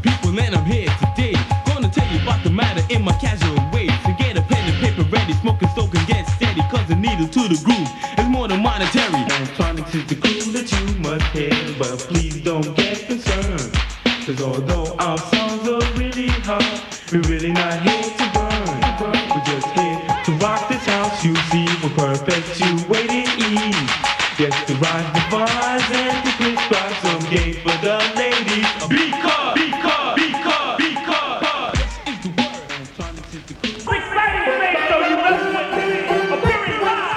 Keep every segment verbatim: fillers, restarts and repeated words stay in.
people and I'm here today. Gonna tell you about the matter in my casual way. So get a pen and paper ready, smoking, soak and get steady. Cause the needle to the groove is more than monetary. Electronics is the clue that you must hear, but please don't get concerned. Cause although our songs are really hard, we're really not here to burn. We're just here to rock this house, you see. We're perpetuating ease. Yes, the rise defines and to prescribe some games for the ladies. Because, because, because, because this is the word. Electronics is the clue. Exciting thing, so you must appearing live.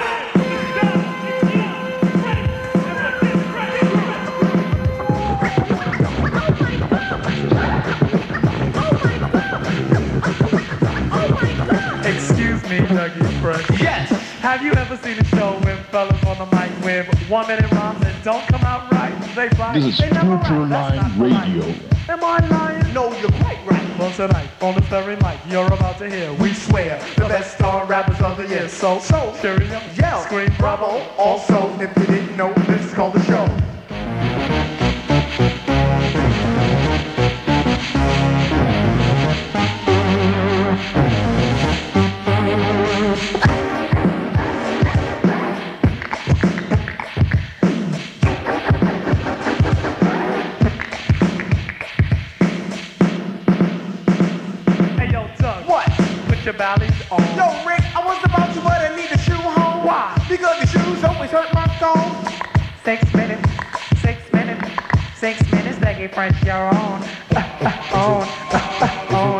Excuse me, Dougie Fresh. Yes. Have you ever seen a show with fellas on the mic with one minute rhymes that don't come out right? They fight. This is They never Future rhyme. That's Line not Radio. polite. Am I lying? No, you're quite right. Well, tonight, on the very mic, you're about to hear, we swear, the best star rappers of the year. So, So, cheerio, yell, scream, bravo. Also, if you didn't know, this is called the show. Hey, yo, Doug. What? Put your valleys on. Yo, Rick, I was about to, but I need a shoe home. Why? Because the shoes always hurt my thumb. Six minutes, six minutes, six minutes, Dougie Fresh, you're on. on, on,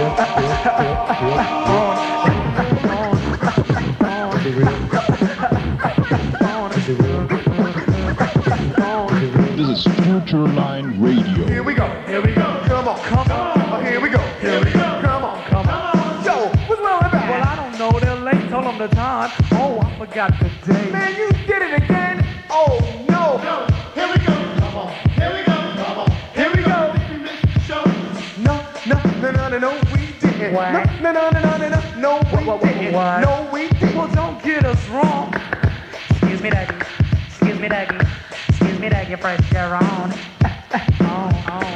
This is Future Line Radio. Here we go, here we go. Come on, come on. Oh, here we go, here we go. Come on, come on. Yo, what's wrong with that? Well, I don't know, they're late, told them the time. Oh, I forgot the day. Man, you did it again. Oh, no. No, here we go. Come on, here we go. Come on, here we go. We missed the show. No, no, no, no, no, no, we didn't. What? No, no, no, no, no, no, no, we What, what, didn't. what? No, we didn't. Well, don't get us wrong. Excuse me, Dougie. Excuse me, Dougie. Excuse me, Dougie Fresh, you're on. on, on, on.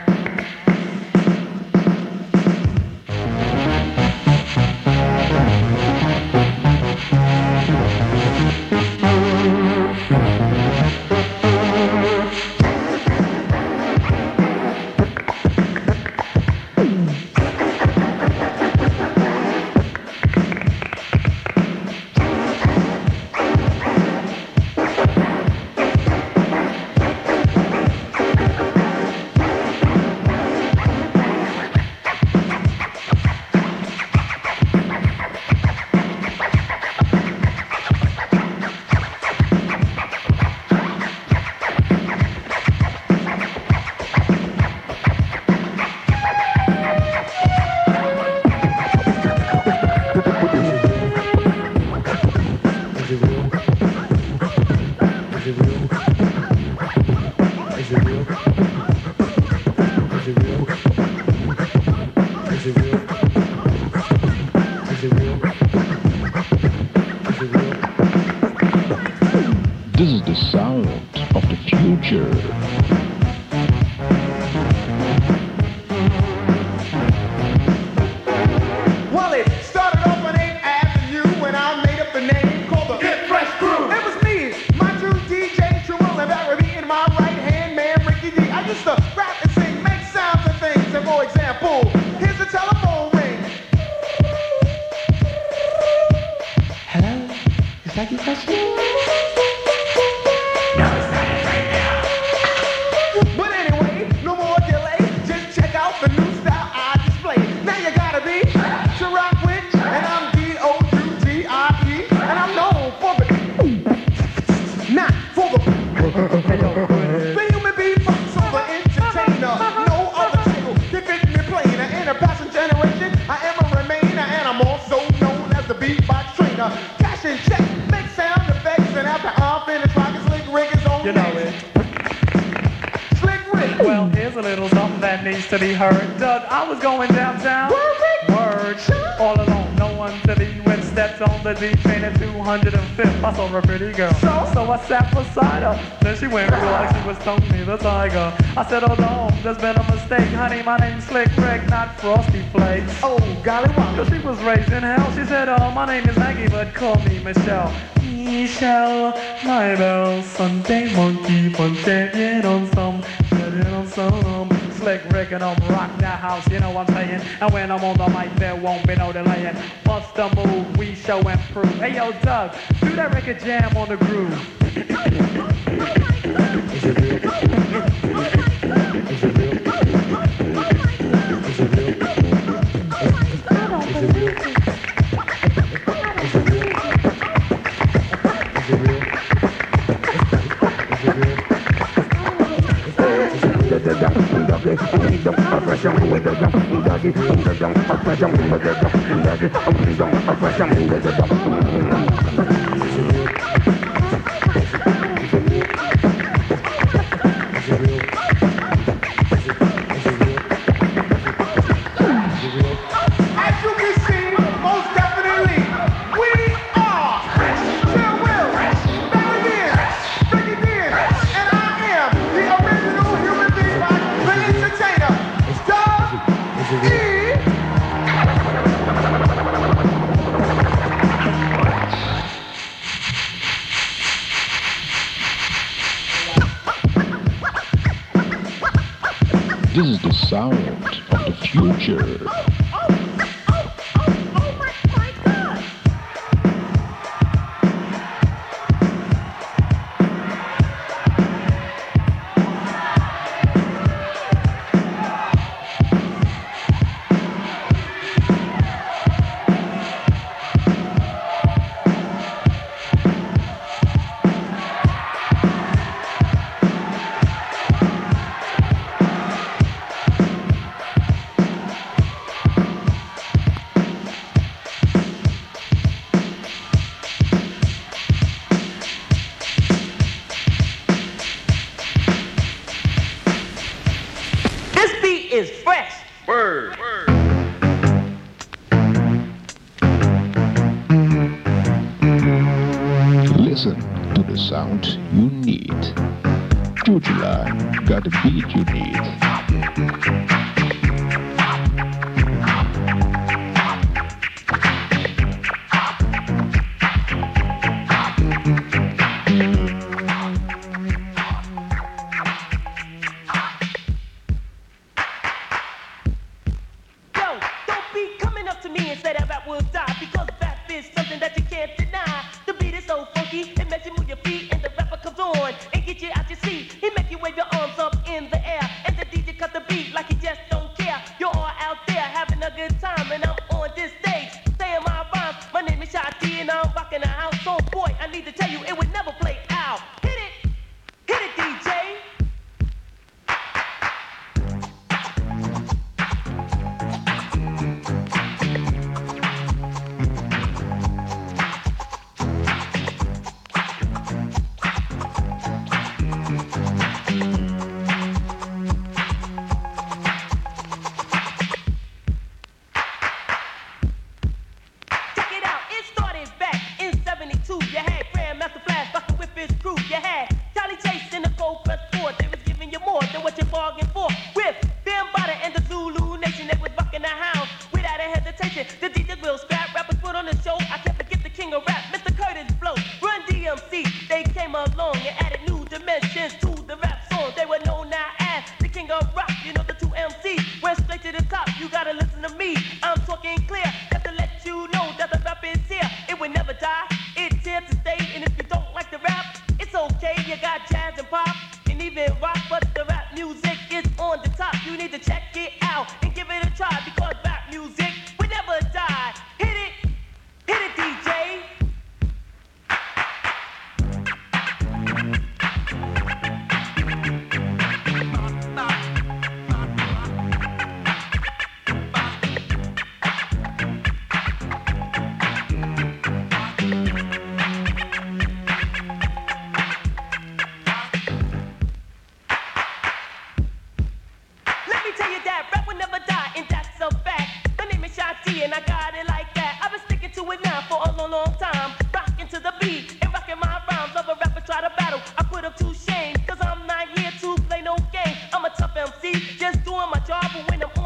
This is the sound of the future. Well, it started off on eighth Avenue when I made up a name called the Get Fresh Crew. It was me, my true D J, True and Barry, and my right-hand man, Ricky D. I used to rap and sing, make sounds and things. And for example, here's a telephone ring. Hello? Is that you, Fresh? But anyway, no more delay. Just check out the new style I display. Now you gotta be to rock with, and I'm D O U G I E, and I'm known for the not for the the human being fucks over entertainer. No other title can fit me plain. In a past generation, I ever remain, and I'm also known as the beatbox trainer. Cash and check, make sound effects, and after I'm finished rocking, Slick Rick is on You know next. it. Slick Rick. Well, here's a little something that needs to be heard. Doug, I was going downtown. Word, Rick. Word. All alone, no one to be with. stepped on the D train at two hundred fifth. I saw her pretty girl, so, so I sat beside her. Then she went real like she was Tony the Tiger. I said, hold on, there's been a mistake, honey. My name's Slick Rick, not Frosty Flakes. Oh, golly, wow. Cause she was raised in hell. She said, oh, my name is Maggie, but call me Michelle. Michelle, my bell, Sunday monkey, punching on some, getting on some. Slick Rick and I'm rock that house, you know what I'm saying? And when I'm on the mic, there won't be no delaying. Bust the move, we show and prove. Hey yo, Doug, do that record jam on the groove. Is it real? Is it real? Is it real? Is it real? Is it real? As you can see, most definitely, we are Chill Will, Barry Bean, Ricky Bean, and I am the original human being, the entertainer, Doug E. This is the sound of the future. Is fresh. Word. Word. Listen to the sound you need. Jujula got the beat you need. You need to check it out and give it a try because rap music will never die.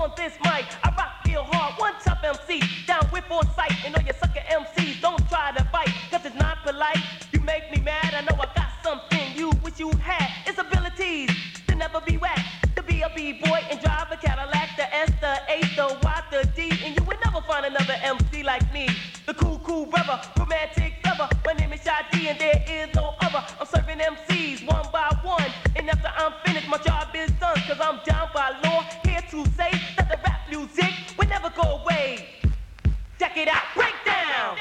on this mic. I rock real hard, one tough M C, down with foresight. And all your sucker M Cs, don't try to fight, cause it's not polite. You make me mad, I know I got something you wish you had. It's abilities to never be whacked, to be a B-boy and drive a Cadillac, the S, the H, the Y, the D, and you would never find another M C like me. The cool, cool brother, romantic lover. My name is Shy-D and there is no other. I'm serving M Cs one by one, and after I'm finished, my job is done. Cause I'm down by law, here to say that the rap music will never go away. Check it out, break down.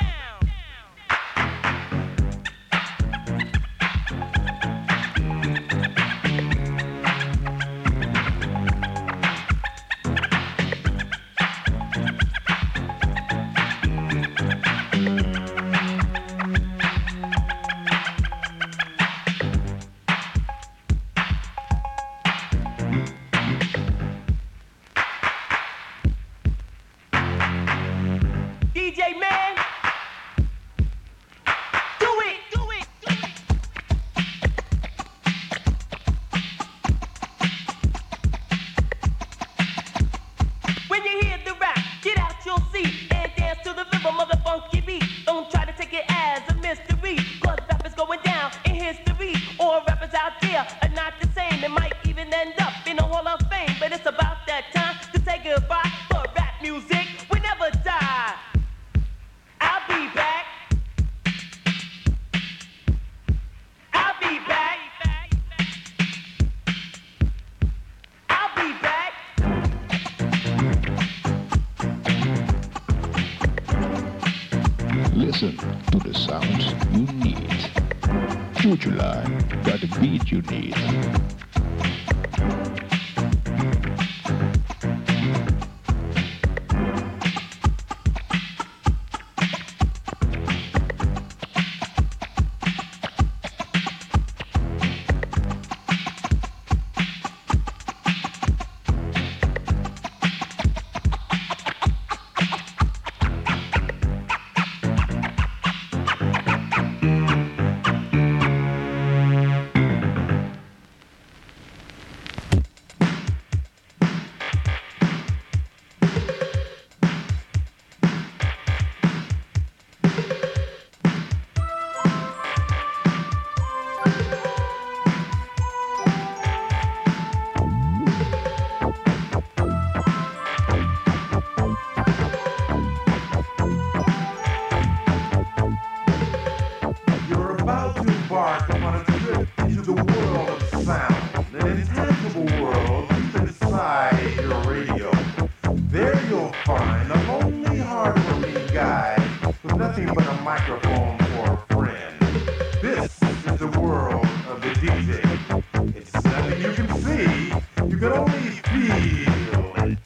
D J man, do it, do it, do it. When you hear the rap, get out your seat and dance to the rhythm of the funky beat. Don't try to take it as a mystery, cause rap is going down in history. All rappers out there are not the same. It might even end up in a Hall of Fame. But it's about that time to say goodbye, for rap music will never die. I'll be back. I'll be back. I'll be back. Listen to the sounds you need. Future Line, got the beat you need. You're about to embark on a trip into the world of sound, an intangible world deep inside your radio. There you'll find a lonely, hard-working guy with nothing but a microphone for a friend. This is the world of the D J. It's nothing you can see, you can only feel it.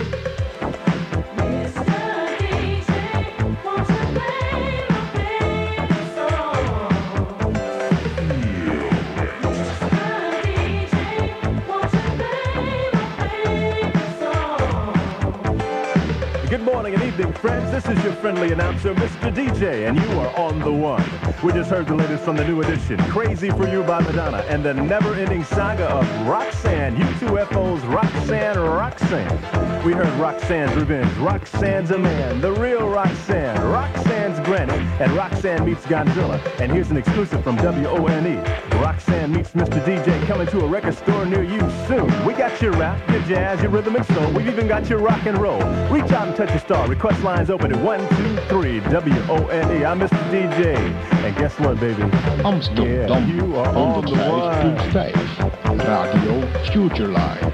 Good morning and evening, friends. This is your friendly announcer, Mister D J, and you are on the one. We just heard the latest from the new edition, Crazy for You by Madonna, and the never-ending saga of Roxanne, U two F O's Roxanne Roxanne. We heard Roxanne's Revenge, Roxanne's a Man, the real Roxanne, Roxanne's Granny, and Roxanne meets Godzilla. And here's an exclusive from W O N E. Roxanne meets Mister D J coming to a record store near you soon. We got your rap, your jazz, your rhythm and soul. We've even got your rock and roll. Reach out and touch a star. Request lines open at one two three W O N E. I'm Mister D J. And guess what, baby? Amsterdam, Yeah, you are on the one. honderdvijf punt vijf. Radio Future Line.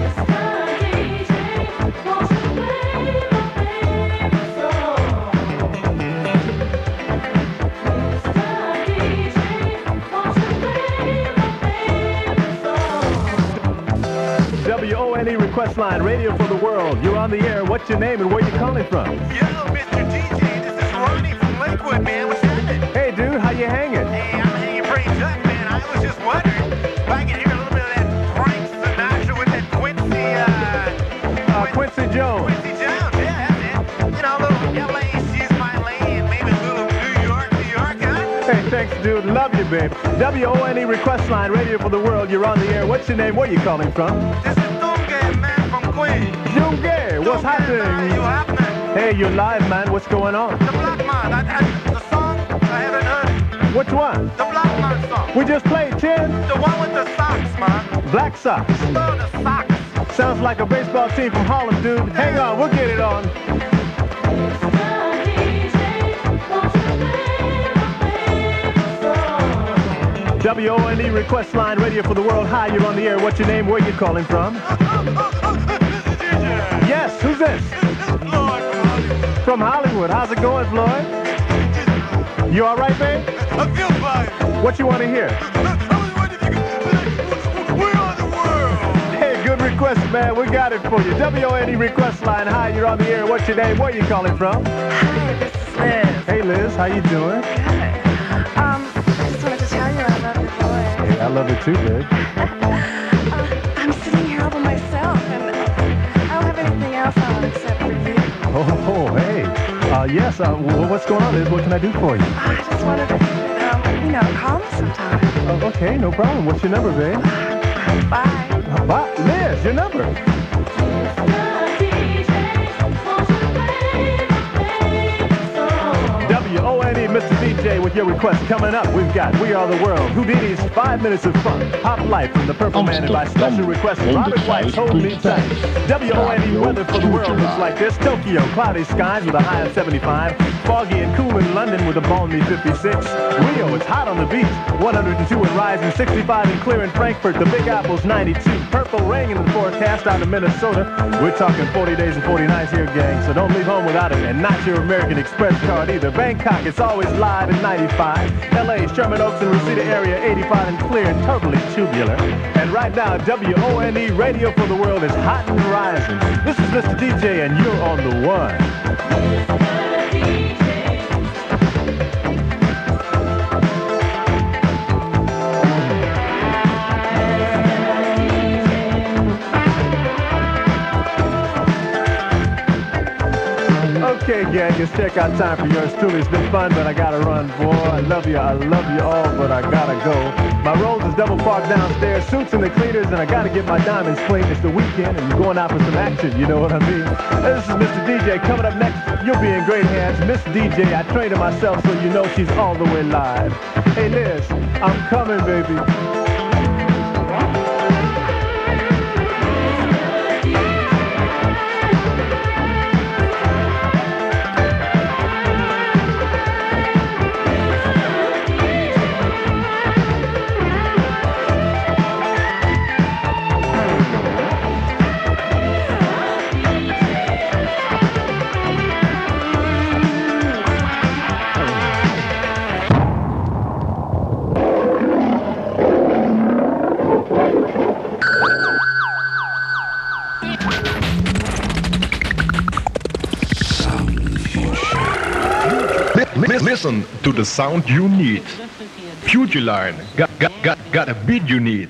W O N E request line, radio for the world. You're on the air. What's your name and where you calling from? Yo, Mister D J, this is Ronnie from Lakewood, man. What's happening? Hey, dude, how you hanging? Hey, I'm hanging pretty tough, man. I was just wondering if I could hear a little bit of that Frank Sinatra with that Quincy, uh... Uh, Quincy Jones. Quincy Jones, yeah, that's it. You know, a little L A, she's my lady, and maybe a little New York, New York, huh? Hey, thanks, dude. Love you, babe. W O N E request line, radio for the world. You're on the air. What's your name? Where you calling from? This is Dunga, man, from Queens. Junge. what's happening? You happening? Hey, you're live, man. What's going on? The Black Man. I, I, the song, I haven't heard it. Which one? The Black Man song. We just played, Chin. The one with the socks, man. Black Sox. Oh, the socks. Sounds like a baseball team from Harlem, dude. Hang on, we'll get it on. W O N E Request Line Radio for the World. Hi, you're on the air. What's your name? Where you calling from? Yes, who's this? Floyd From Hollywood. How's it going, Floyd? You all right, babe? I feel fine. What you want to hear? We're on the world. Hey, good request, man. We got it for you. W O N E Request Line. Hi, you're on the air. What's your name? Where you calling from? Hi, this is Liz. Hey, Liz. How you doing? Good. Um, I just wanted to tell you I love your voice. Hey, I love it too, babe. uh, I'm sitting here all by myself, and I don't have anything else on except for you. Oh, oh hey. Uh, yes, uh, well, what's going on, Liz? What can I do for you? I just wanted to, um, you know, call me sometime. Oh, okay, no problem. What's your number, babe? Bye. Uh, bye. Liz, your number. W O N E, Mister D J, with your request coming up. We've got We Are the World, Houdini's Five Minutes of Fun, Pop Life from the Purple Man, and by special request, Robert White's Hold Me Tight. W O N E weather for the world looks like this. Tokyo, cloudy skies with a high of seventy-five. Foggy and cool in London with a balmy fifty-six. Rio, it's hot on the beach, one hundred two and rising, sixty-five and clear in Frankfurt. The Big Apple's ninety-two. Purple rain in the forecast out of Minnesota. We're talking forty days and forty nights here, gang, so don't leave home without it. And not your American Express card either. Bangkok, it's always live at ninety-five. L A, Sherman Oaks and Reseda area, eighty-five and clear and totally tubular. And right now, W O N E Radio for the World is hot and rising. This is Mister D J, and you're on the one. Okay, gang, it's checkout time for yours truly. It's been fun, but I gotta run, boy. I love you, I love you all, but I gotta go. My Rolls is double parked downstairs, suits in the cleaners, and I gotta get my diamonds clean. It's the weekend, and you're going out for some action, you know what I mean? This is Mister D J. Coming up next, you'll be in great hands. Miss D J, I trained her myself, so you know she's all the way live. Hey, Liz, I'm coming, baby. Listen to the sound you need. Future Line got, got, got, got a beat you need.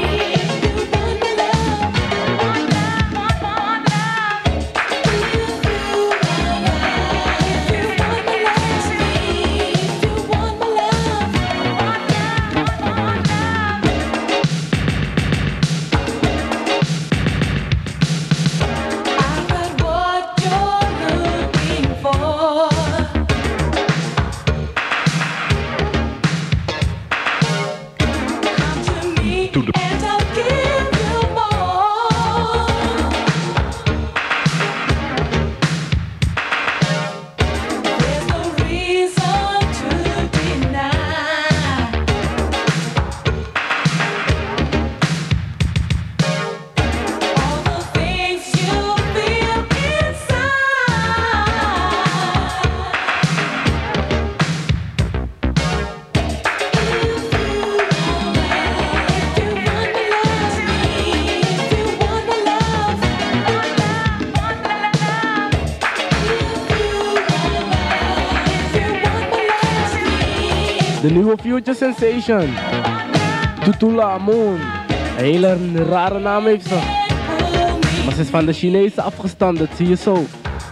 De nieuwe Future Sensation. Tutula Moon. Een hele rare naam heeft ze. Maar ze is van de Chinese afgestamd, dat zie je zo.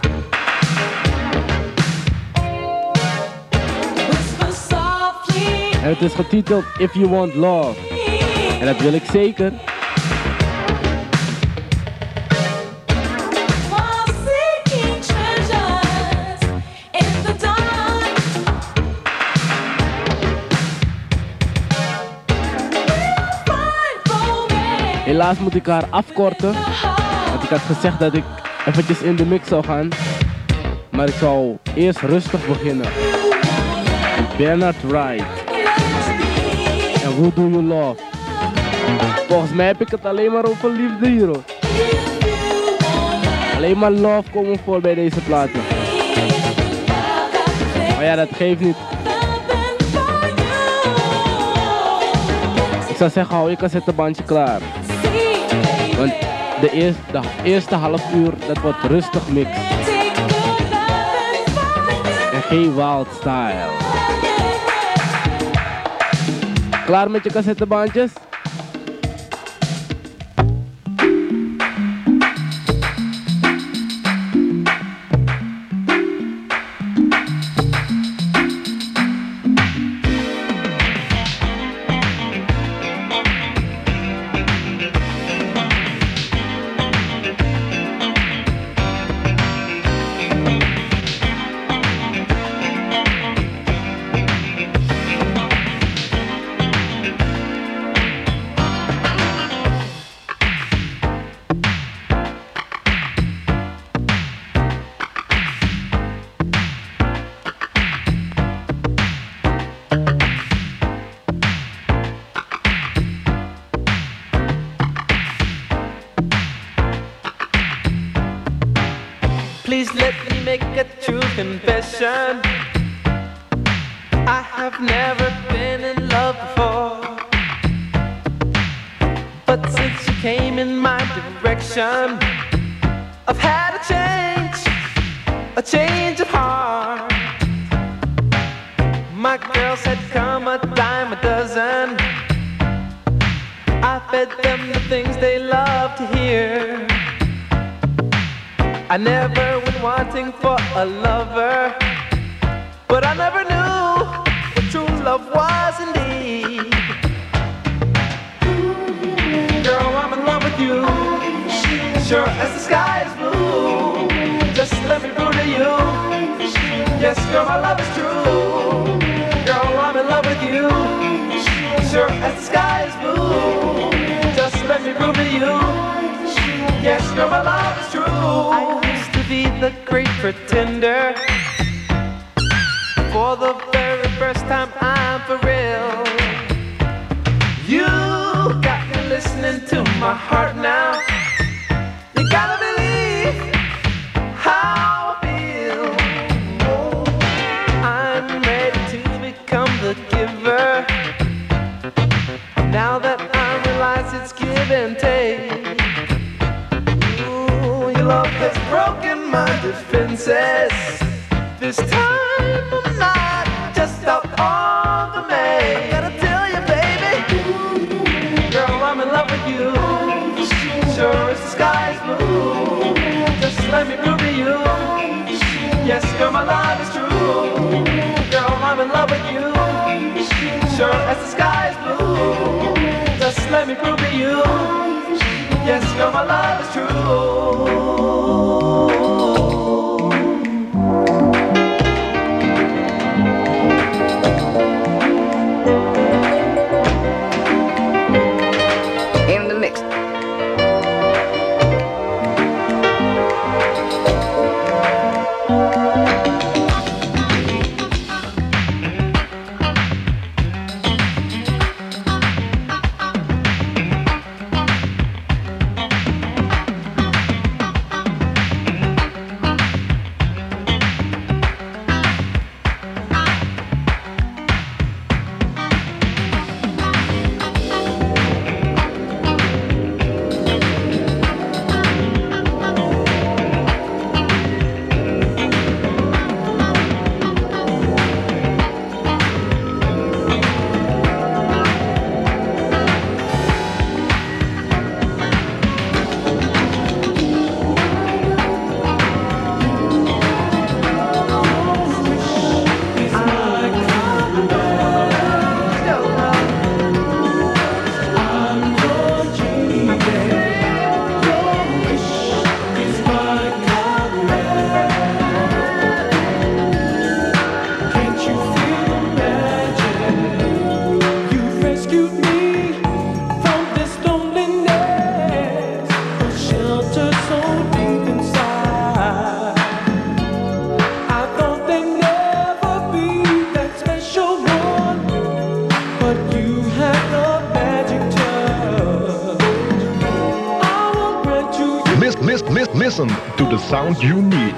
En het is getiteld If You Want Love. En dat wil ik zeker. Helaas moet ik haar afkorten. Want ik had gezegd dat ik eventjes in de mix zou gaan. Maar ik zou eerst rustig beginnen. Bernard Wright. En Who Do You Love? Volgens mij heb ik het alleen maar over liefde hier, hoor. Alleen maar love komen voor bij deze platen. Maar ja, dat geeft niet. Ik zou zeggen, hou je cassettebandje klaar. Want de eerste, de eerste half uur, dat wordt rustig mix. En geen wild style. Klaar met je cassettebandjes? Please let me make a true confession. I have never been in love before, but since you came in my direction, I've had a change, a change of heart. My girls had come a dime a dozen. I fed them the things they love to hear. I never went wanting for a lover, but I never knew what true love was indeed. Girl, I'm in love with you, sure as the sky is blue. Just let me prove to you, yes, girl, my love is true. Girl, I'm in love with you, sure as the sky is blue. Just let me prove to you, yes, girl, my love is true. I used to be the great pretender. For the very first time, I'm for real. You got me listening to my heart now. You gotta believe how I feel. I'm ready to become the giver. Now that I realize it's give and take. Your love has broken my defenses. This time I'm not just out on the main. I gotta tell you, baby, girl, I'm in love with you. Sure as the sky is blue. Just let me prove to you, yes, girl, my love is true. Girl, I'm in love with you. Sure as the sky is blue. Just let me prove to you, yes, girl, my love is true. In the mix. sound you need.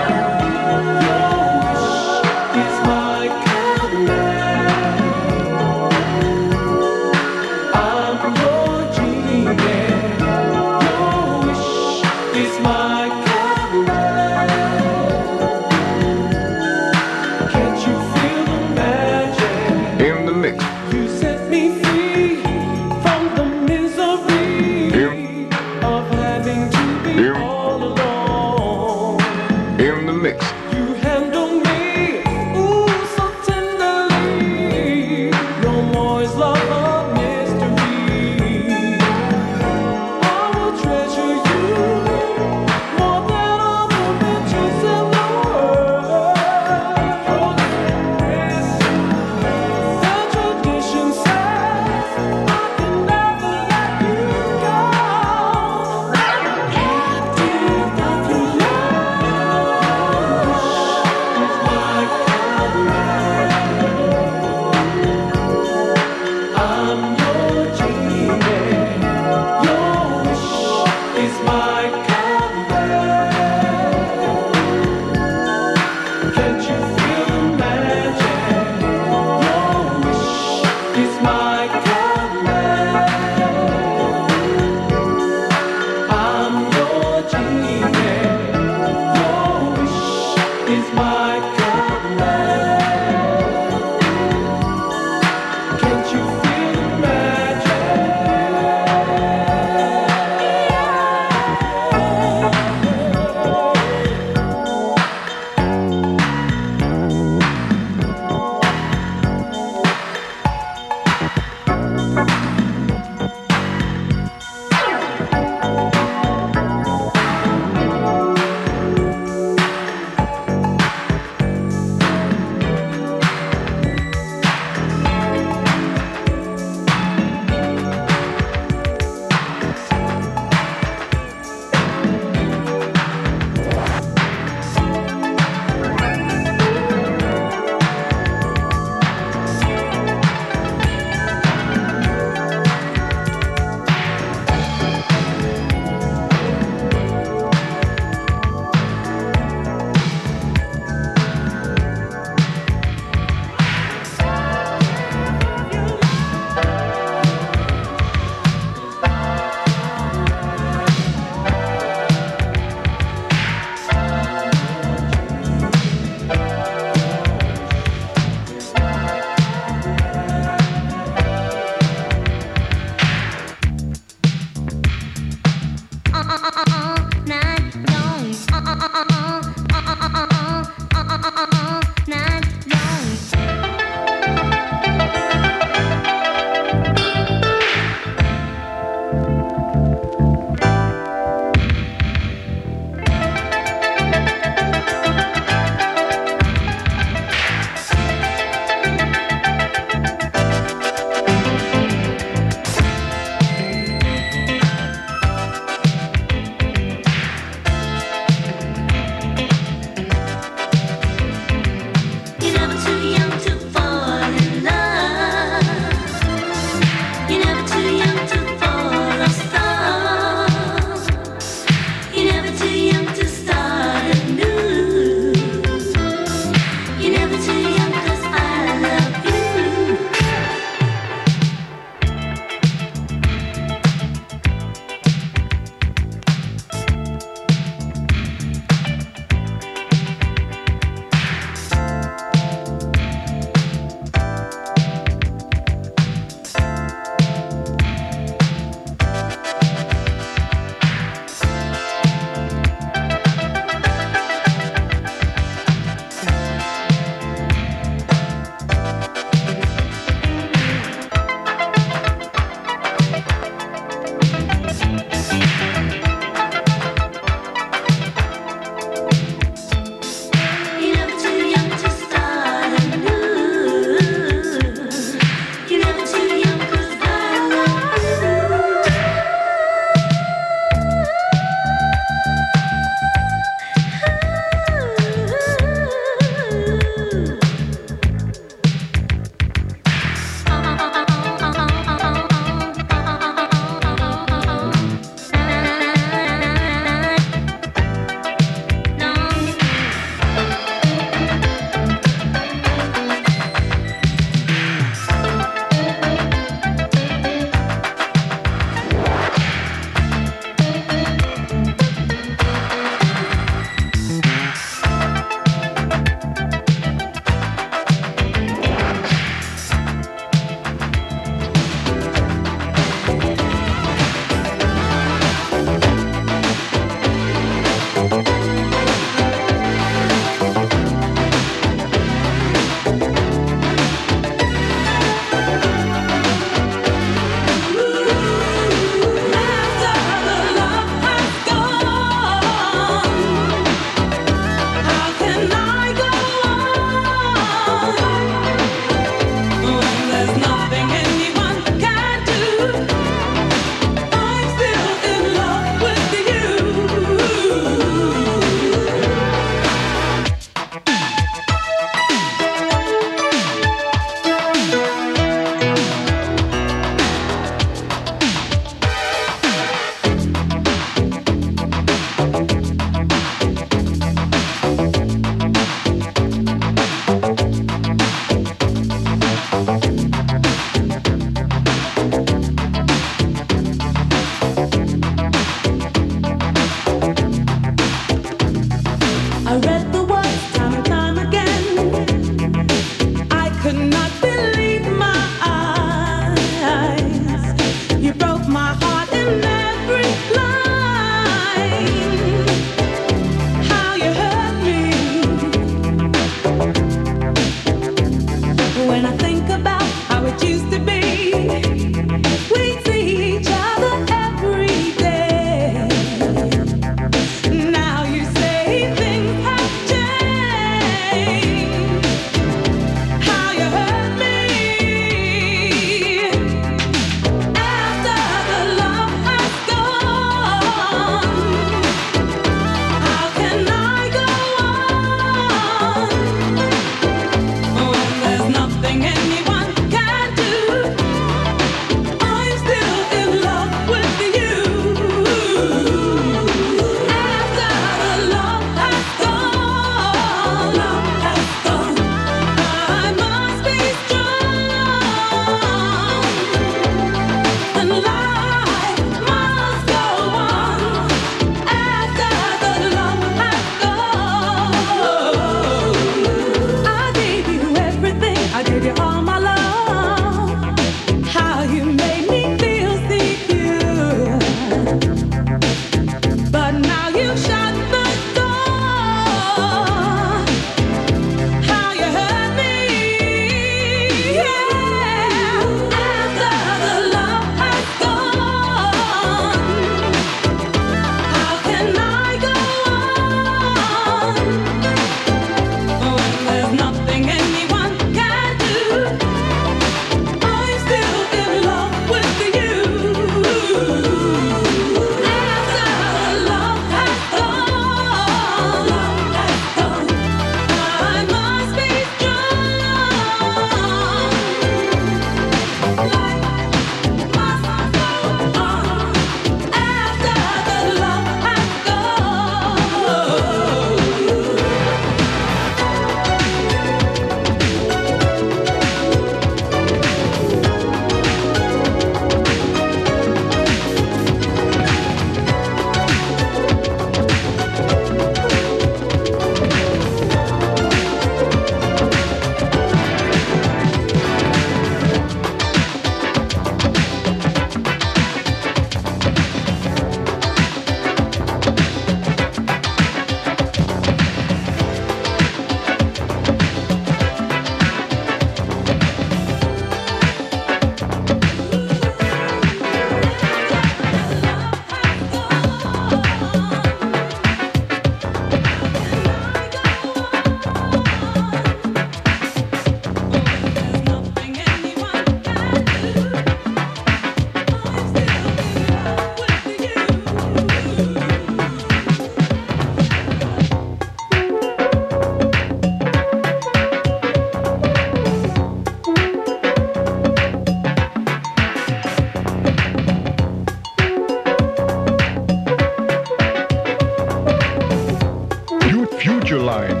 Line.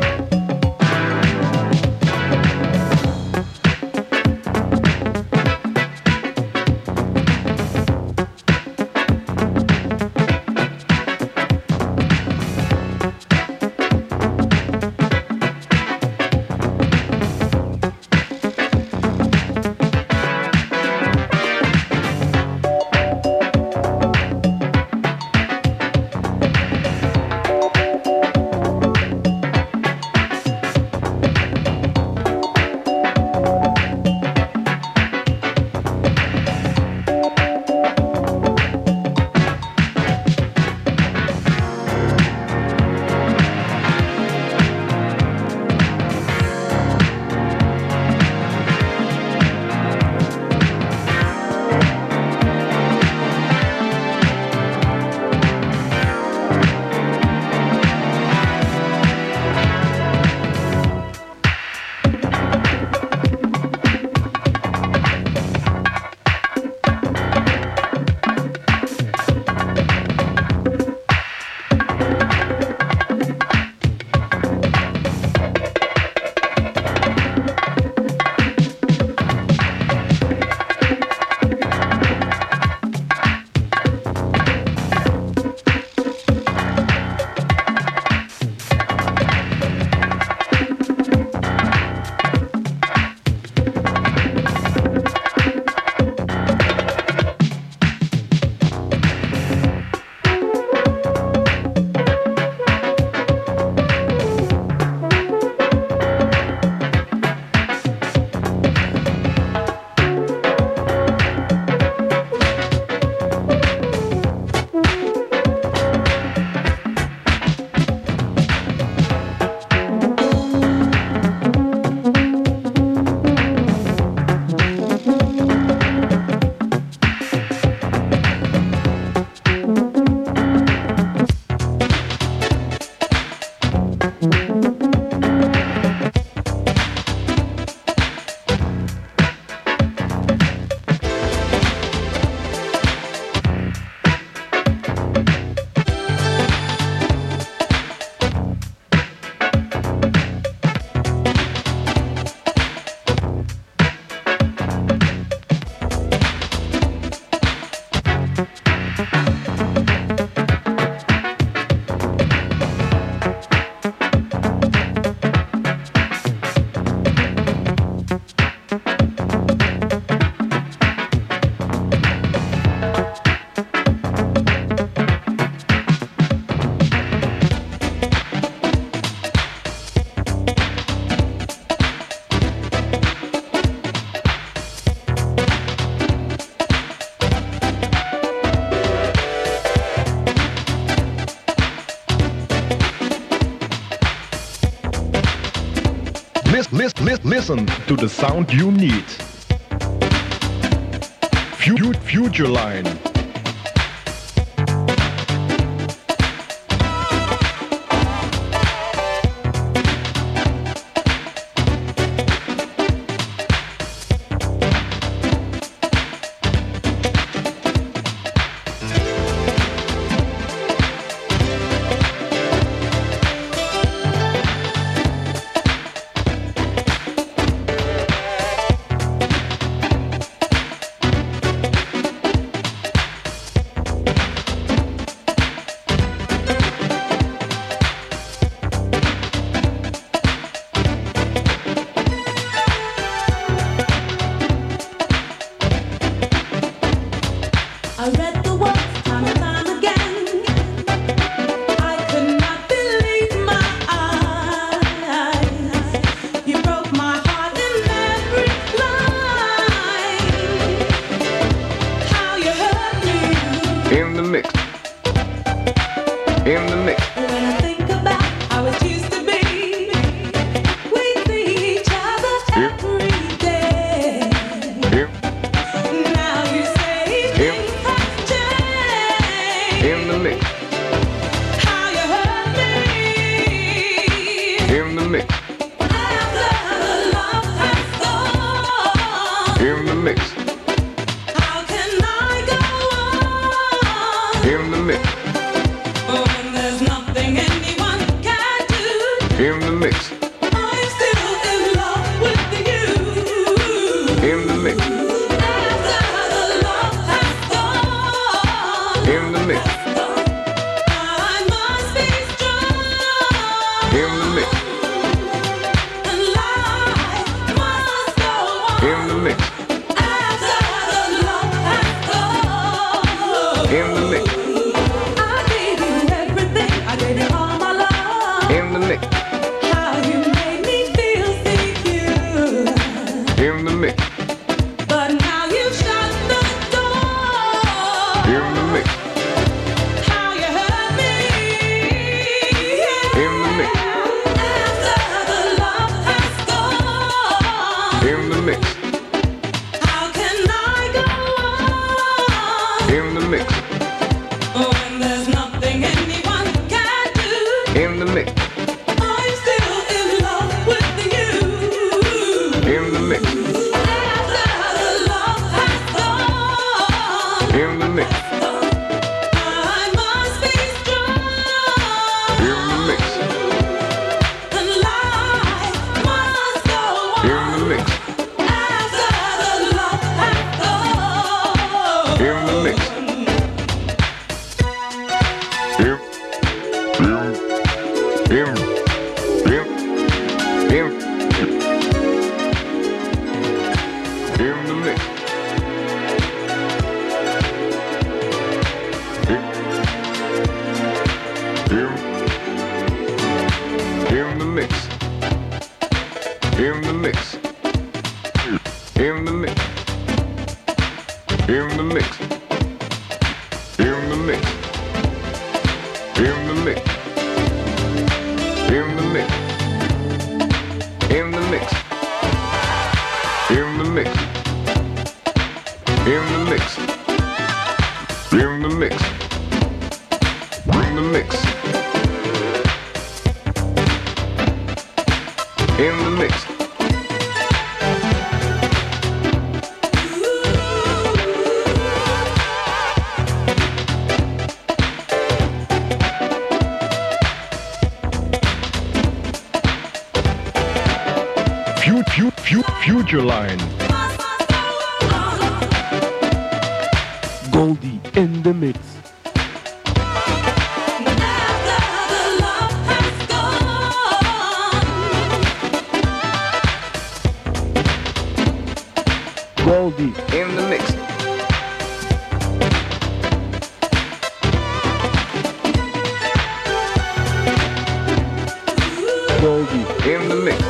Listen, listen, listen to the sound you need. Fu- Future Line. In the mix. mix. I'm still in love with you. In the mix. After the love has gone. In the mix. I must be strong. In the mix. And life must go on. In the mix. After the love has gone. In the mix. I gave you everything. I gave you all my love. In the mix. How you made me feel secure. In the mix. But now you've shut the door. In the mix. How you hurt me. In the mix. After the love has gone. In the mix. How can I go on In the mix. when there's nothing anyone can do? In the mix. I'm still in love with you. In the mix. After the love has gone. In the mix. I must be strong. In the mix. And life must go on. In the mix. After the love has gone. In the mix. In. In. In. In. In. In the mix. In. In. In the mix. In the mix. In the mix. In the mix. In the mix. In the mix. In the mix. In the mix. In the mix. In the mix. In the mix. In the mix. In the mix. Fu- fu- fu- Future Line. Goldie in the mix. Goldie In the mix. Goldie In the mix.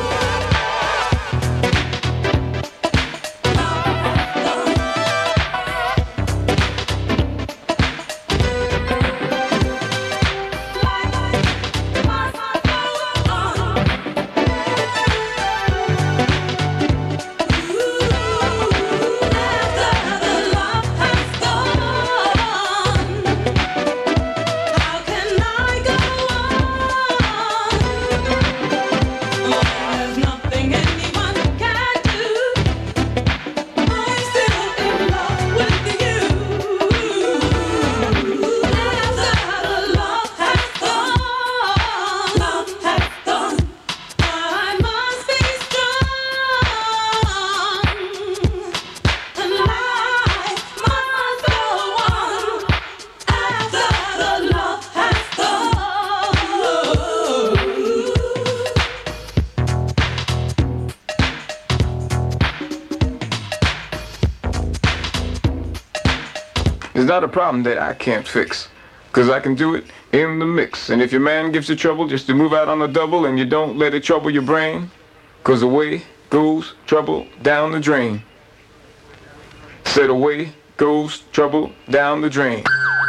It's not a problem that I can't fix, cause I can do it in the mix. And if your man gives you trouble, just to move out on the double and you don't let it trouble your brain, cause away goes trouble down the drain. Said away goes trouble down the drain.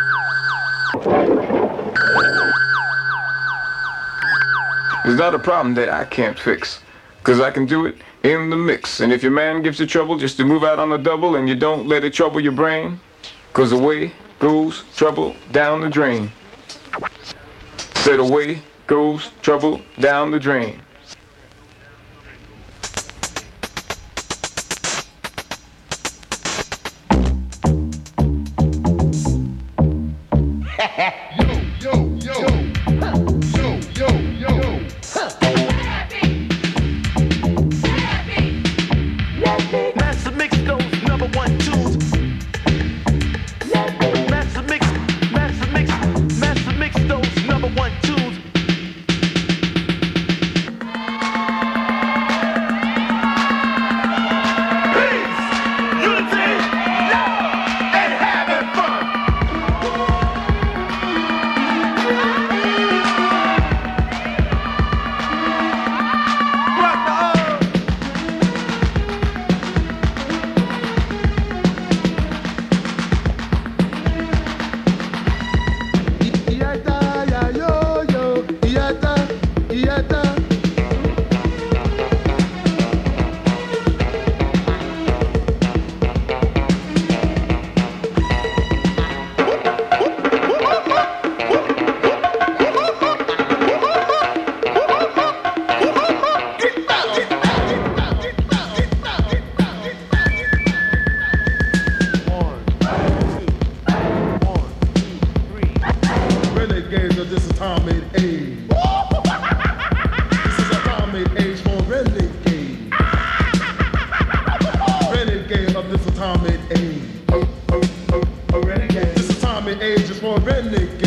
It's not a problem that I can't fix, cause I can do it in the mix. And if your man gives you trouble, just to move out on the double and you don't let it trouble your brain, cause away goes trouble down the drain. Said away goes trouble down the drain. yo, yo, yo, yo, yo, yo. bending